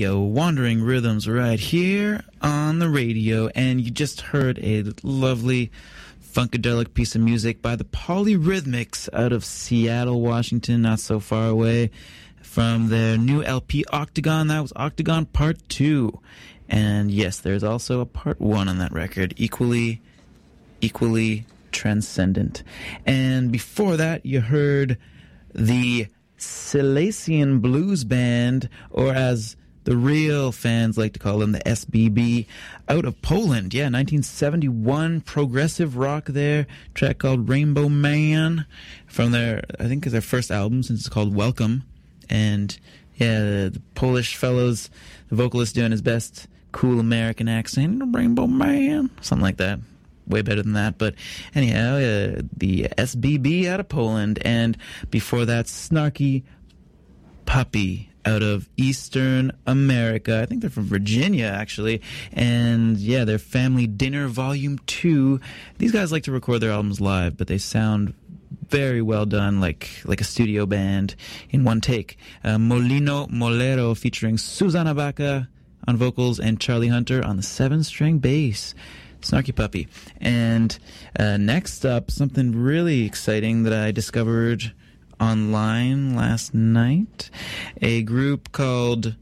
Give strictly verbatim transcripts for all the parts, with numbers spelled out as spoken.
Radio, Wandering Rhythms, right here on the radio. And you just heard a lovely funkadelic piece of music by the Polyrhythmics out of Seattle, Washington, not so far away from their new L P Octagon. That was Octagon Part two. And yes, there's also a Part one on that record, equally, equally transcendent. And before that, you heard the Silesian Blues Band, or as the real fans like to call them, the S B B, out of Poland. Yeah, nineteen seventy-one, progressive rock there, track called Rainbow Man, from their, I think, is their first album, since it's called Welcome. And yeah, the, the Polish fellows, the vocalist doing his best cool American accent, Rainbow Man, something like that. Way better than that. But anyhow, uh, the S B B out of Poland. And before that, Snarky Puppy out of Eastern America. I think they're from Virginia, actually. And yeah, their Family Dinner Volume two. These guys like to record their albums live, but they sound very well done, like like a studio band in one take. Uh, Molino Molero featuring Susana Baca on vocals and Charlie Hunter on the seven-string bass. Snarky Puppy. And uh, next up, something really exciting that I discovered online last night. A group called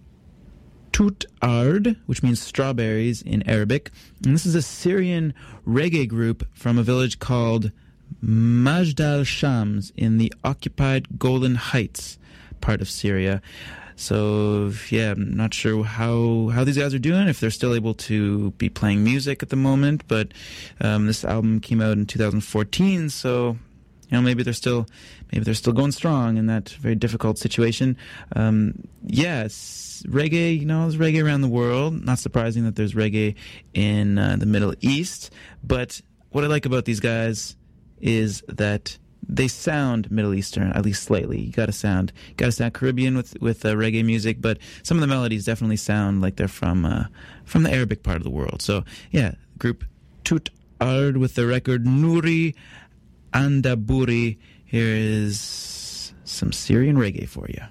Tut Ard, which means strawberries in Arabic. And this is a Syrian reggae group from a village called Majdal Shams in the occupied Golan Heights part of Syria. So, yeah, I'm not sure how, how these guys are doing, if they're still able to be playing music at the moment, but um, this album came out in two thousand fourteen, so, you know, maybe they're still maybe they're still going strong in that very difficult situation. Um, yes, reggae, you know, there's reggae around the world. Not surprising that there's reggae in uh, the Middle East, but what I like about these guys is that they sound Middle Eastern, at least slightly. You gotta sound, gotta sound Caribbean with with uh, reggae music, but some of the melodies definitely sound like they're from uh, from the Arabic part of the world. So yeah, group Tut Ard with the record Nuri Andaburi. Here is some Syrian reggae for you.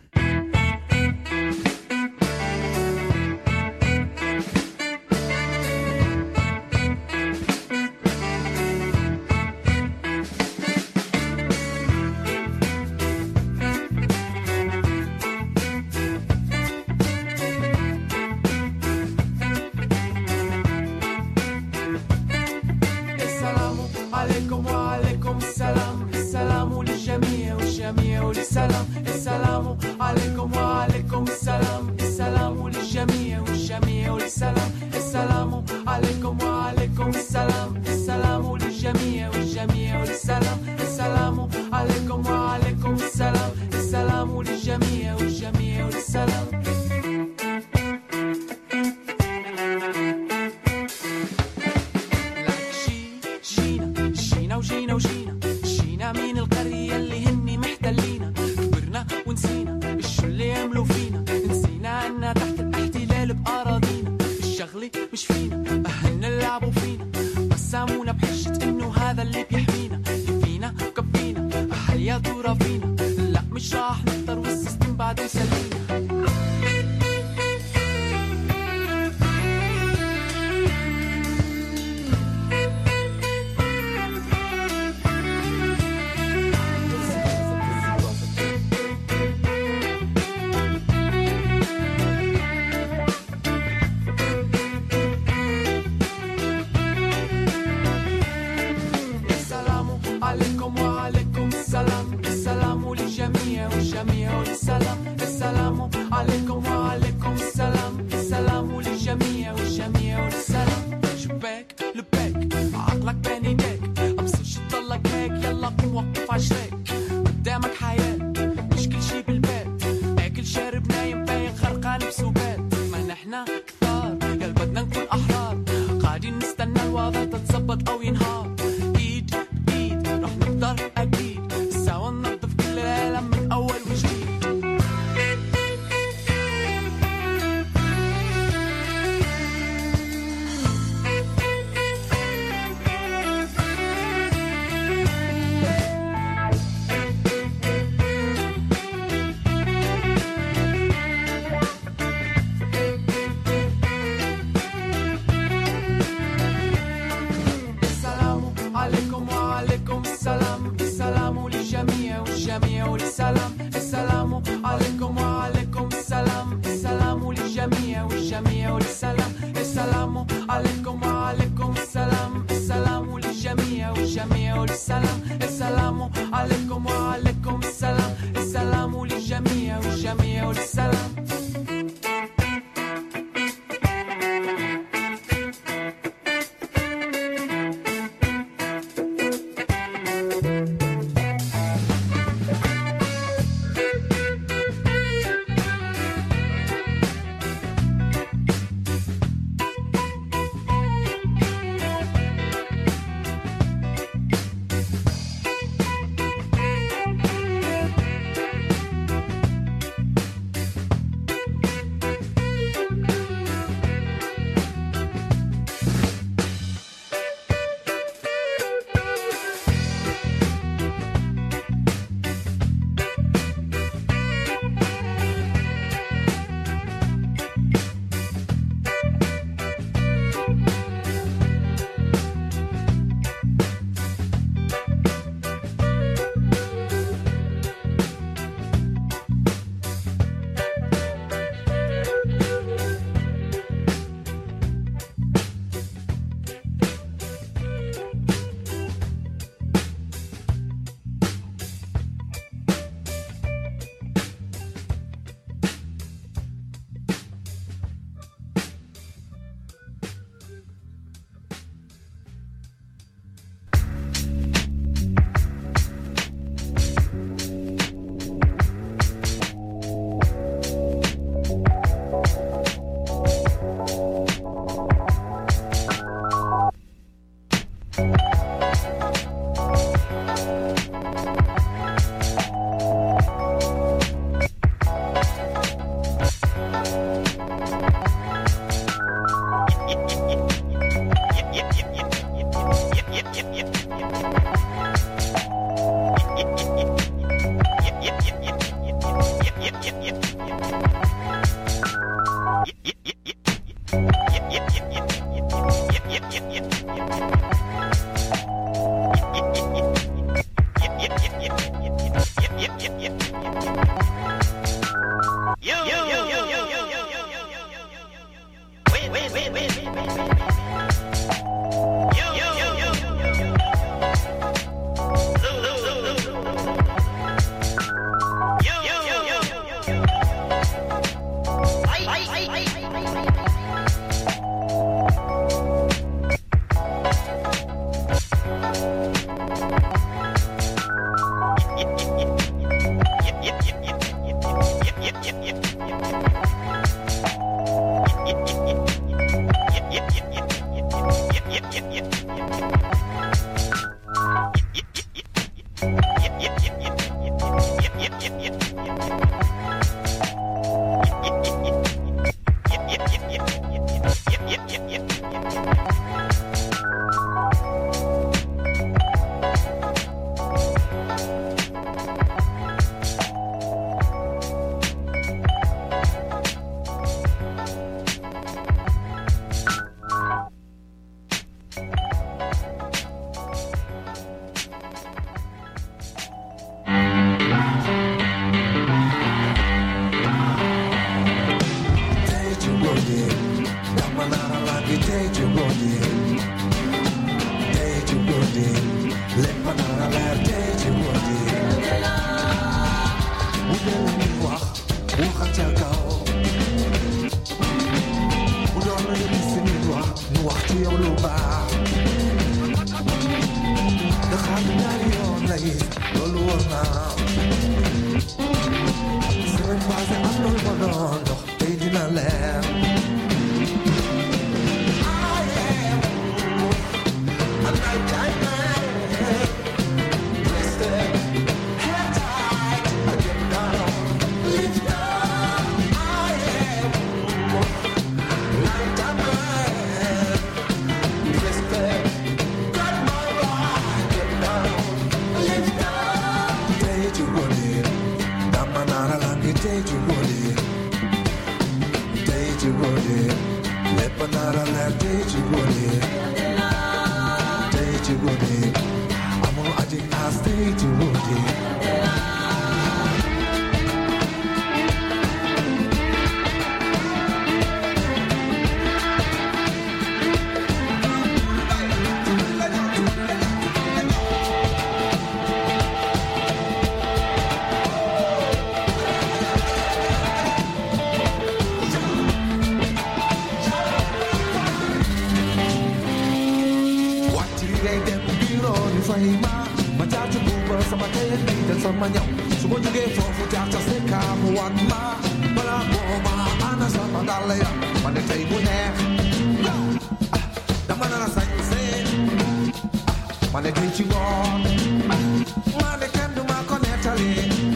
والجميع والجميع والسلام السلام عليكم وعليكم السلام السلام للجميع والجميع والسلام السلام عليكم وعليكم السلام السلام للجميع والجميع والسلام มาเหยาสมมติจะเก็บฟอจากจะเสกขาบวันมาเมื่อโบมาอันนั้นสัตว์ดัลเลยมันได้ใจกูแน่แต่มันน่าใส่เส้นมันได้ใจชิวอนมันได้แค่ดูมาก็แน่ทะเล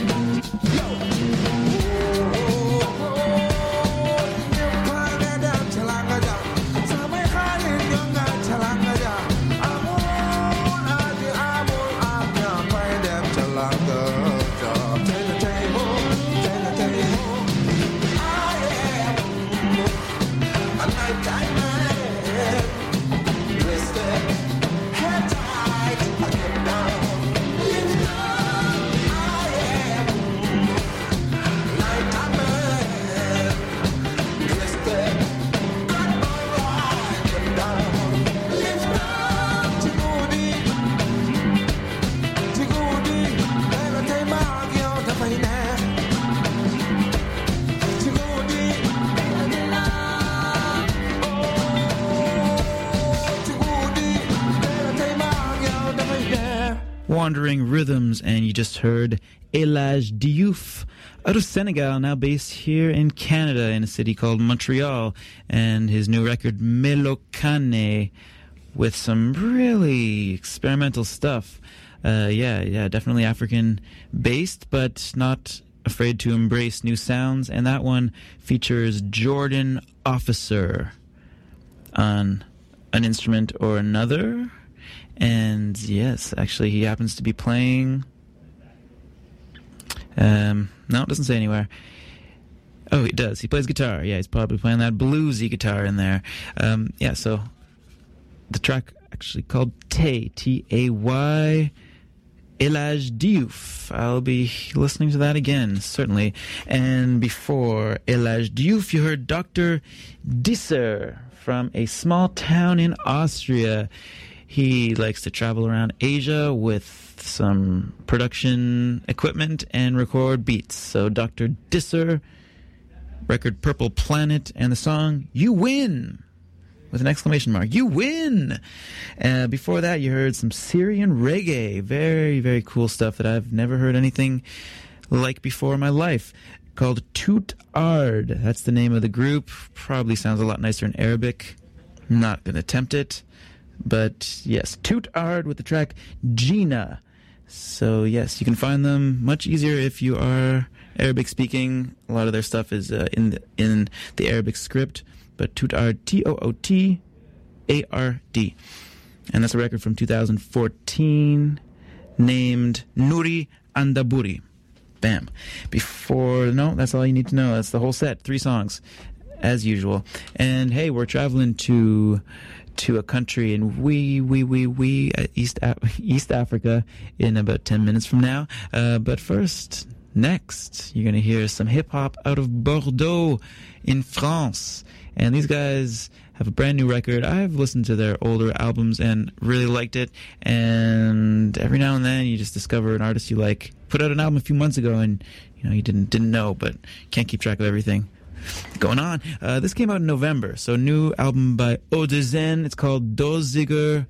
Wandering Rhythms, and you just heard El Hadj Diouf out of Senegal, now based here in Canada in a city called Montreal, and his new record Melokane with some really experimental stuff. Uh, yeah, yeah, definitely African based, but not afraid to embrace new sounds, and that one features Jordan Officer on an instrument or another. And yes, actually, he happens to be playing. Um, no, it doesn't say anywhere. Oh, he does. He plays guitar. Yeah, he's probably playing that bluesy guitar in there. Um, yeah, so the track actually called Tay, T A Y, El Hadj Diouf. I'll be listening to that again, certainly. And before El Hadj Diouf, you heard Doctor Disser from a small town in Austria. He likes to travel around Asia with some production equipment and record beats. So Doctor Disser, record Purple Planet, and the song You Win, with an exclamation mark. You win! Uh, before that, you heard some Syrian reggae. Very, very cool stuff that I've never heard anything like before in my life. Called Toot Ard. That's the name of the group. Probably sounds a lot nicer in Arabic. I'm not going to attempt it. But yes, Toot Ard with the track Gina. So yes, you can find them much easier if you are Arabic speaking. A lot of their stuff is uh, in the, in the Arabic script. But Toot Ard, T O O T A R D. And that's a record from two thousand fourteen named Nuri Andaburi. Bam. Before, no, that's all you need to know. That's the whole set. Three songs, as usual. And hey, we're traveling to to a country in we we we we East East Africa in about ten minutes from now. Uh, but first, next, you're gonna hear some hip hop out of Bordeaux in France. And these guys have a brand new record. I've listened to their older albums and really liked it. And every now and then you just discover an artist you like. Put out an album a few months ago and you know you didn't didn't know, but can't keep track of everything going on. Uh, this came out in November. So new album by Eau de Zen. It's called Doziger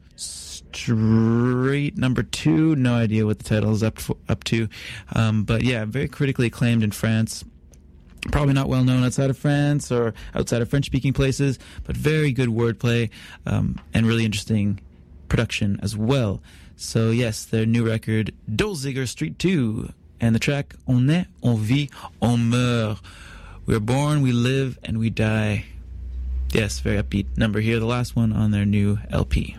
Street Number Two. No idea what the title is up for, up to. Um, but yeah, very critically acclaimed in France. Probably not well known outside of France or outside of French-speaking places, but very good wordplay um, and really interesting production as well. So yes, their new record, Doziger Street two, and the track On est, on vit, on meurt. We're born, we live, and we die. Yes, very upbeat number here, the last one on their new L P.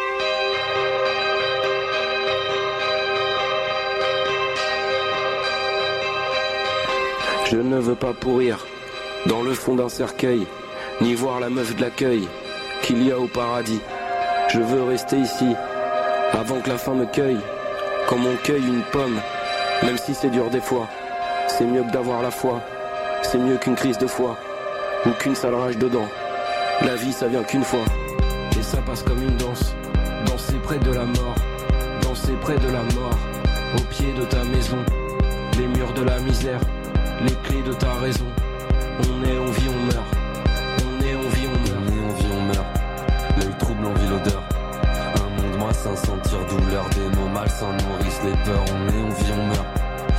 Je ne veux pas pourrir dans le fond d'un cercueil, ni voir la meuf de l'accueil qu'il y a au paradis. Je veux rester ici, avant que la fin me cueille, comme on cueille une pomme, même si c'est dur des fois. C'est mieux que d'avoir la foi, c'est mieux qu'une crise de foi, ou qu'une sale rage dedans. La vie ça vient qu'une fois, et ça passe comme une danse. Danser près de la mort, danser près de la mort, au pied de ta maison, les murs de la misère. Les clés de ta raison. On est, on vit, on meurt. On est, on vit, on meurt. On est, on vit, on meurt. L'œil trouble, on vit l'odeur. Un monde malsain, sentir douleur. Des mots malsains nourrissent les peurs. On est, on vit, on meurt.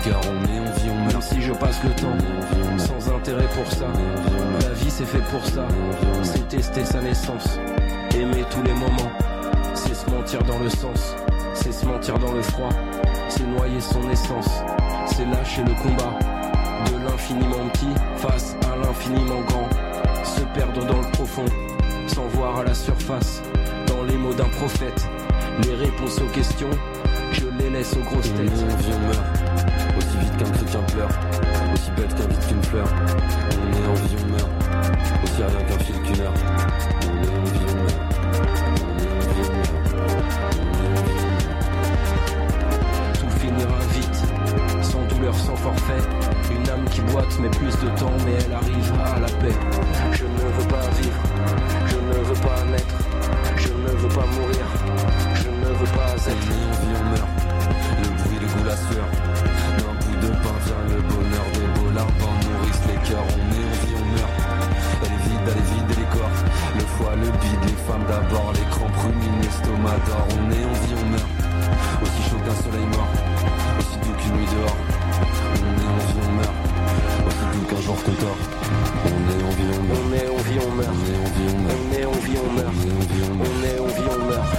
l'écart, on est, on vit, on meurt. Si je passe le temps, sans intérêt pour ça. La vie c'est fait pour ça, c'est tester sa naissance. Aimer tous les moments, c'est se mentir dans le sens. C'est se mentir dans le froid, c'est noyer son essence. C'est lâcher le combat, de l'infiniment petit face à l'infiniment grand. Se perdre dans le profond, sans voir à la surface. Dans les mots d'un prophète, les réponses aux questions, je les laisse aux grosses têtes. On vit, on meurt, aussi vite qu'un chrétien pleure, aussi bête qu'un vide qu'une fleur. On est en vie, on meurt, aussi rien qu'un fil qu'une heure. On est en vie, on meurt, on est en vie, on meurt, on est en vie, on meurt. Tout finira vite, sans douleur, sans forfait. Une âme qui boite met plus de temps, mais elle arrivera à la paix. Je ne veux pas vivre, je ne veux pas naître, je ne veux pas mourir, je ne veux pas être. On vit, on meurt, le bruit, le goût, la sueur. D'un bout de pain vient le bonheur, des beaux larbins nourrissent les cœurs. On est, on vit, on meurt, elle est vide, elle est vide et les corps. Le foie, le bide, les femmes d'abord, les crampes ruminent, l'estomac d'or. On est, on vit, on meurt, aussi chaud qu'un soleil mort, aussi doux qu'une nuit dehors. On est, on vit, on meurt, aussi doux qu'un jour qu'on dort. On est, on vit, on meurt, on est, on vit, on meurt, on est, on vit, on meurt, on est, on vit, on meurt, on est, on vit, on meurt, on est, on vit, on meurt.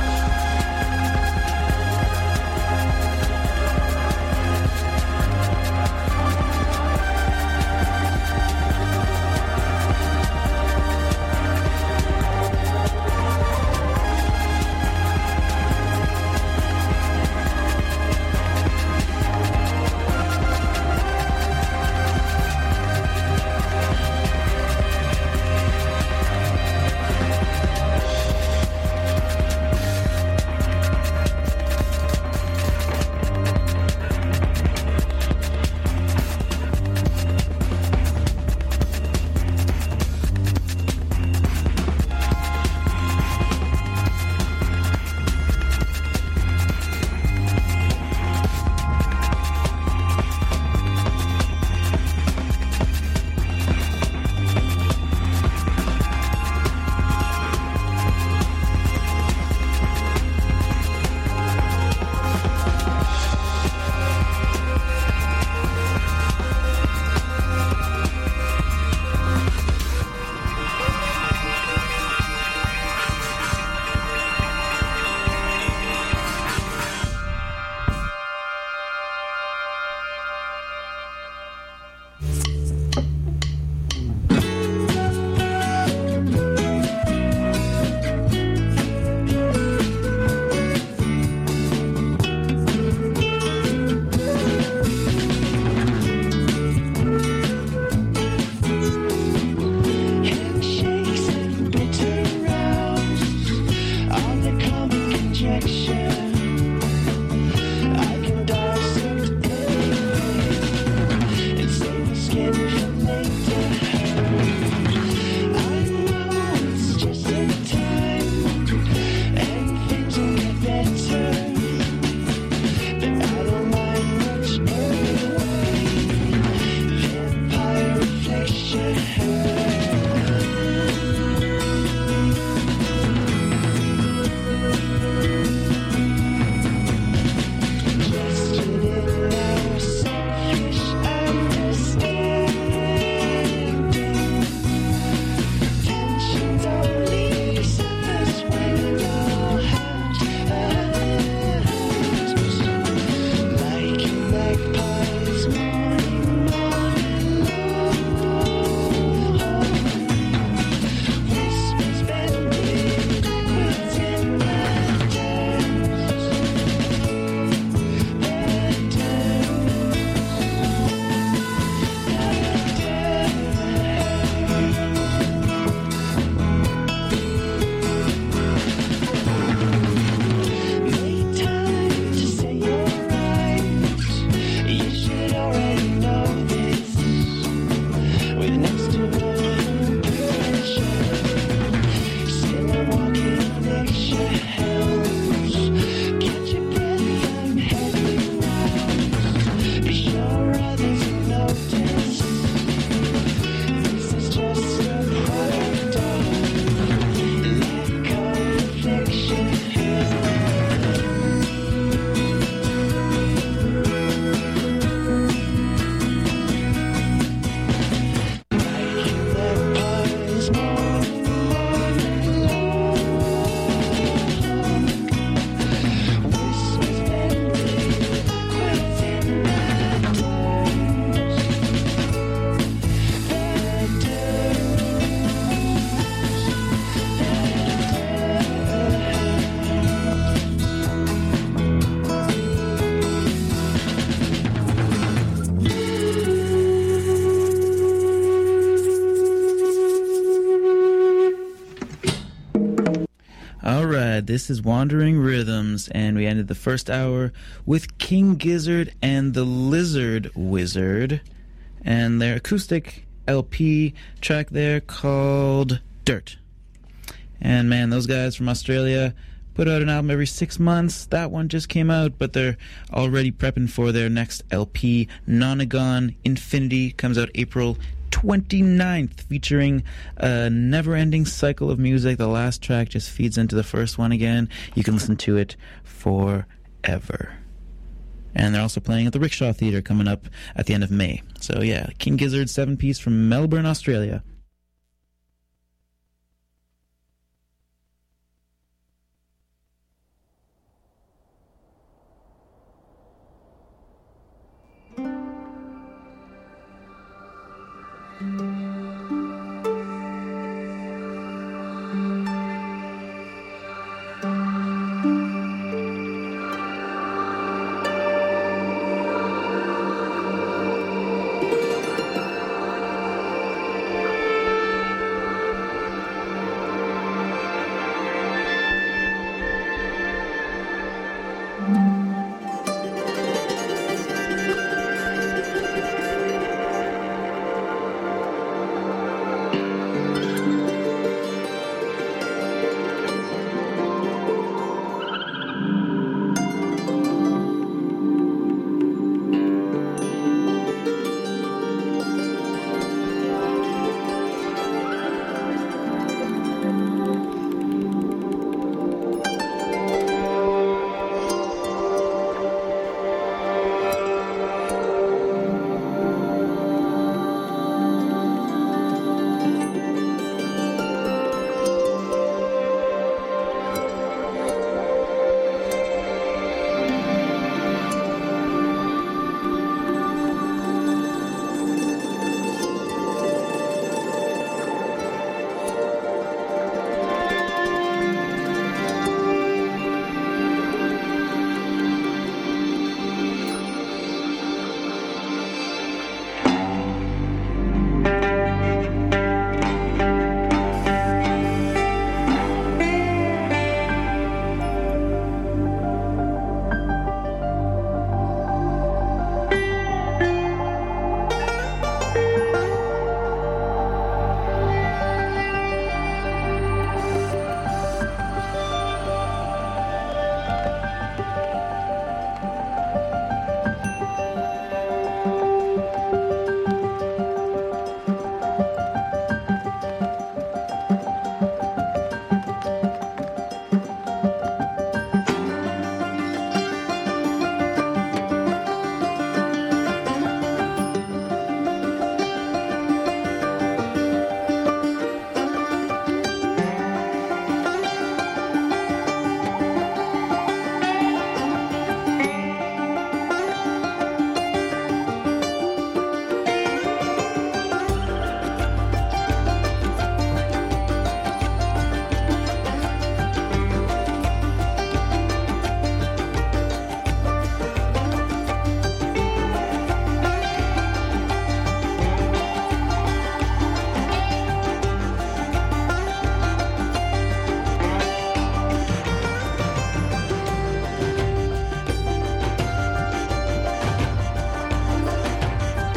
this is Wandering Rhythms, and we ended the first hour with King Gizzard and the Lizard Wizard, and their acoustic L P track there called Dirt. And man, those guys from Australia put out an album every six months. That one just came out, but they're already prepping for their next L P. Nonagon Infinity comes out April twenty-ninth, featuring a never-ending cycle of music. The last track just feeds into the first one again. You can listen to it forever. And they're also playing at the Rickshaw Theatre coming up at the end of May. So yeah, King Gizzard, seven-piece from Melbourne, Australia.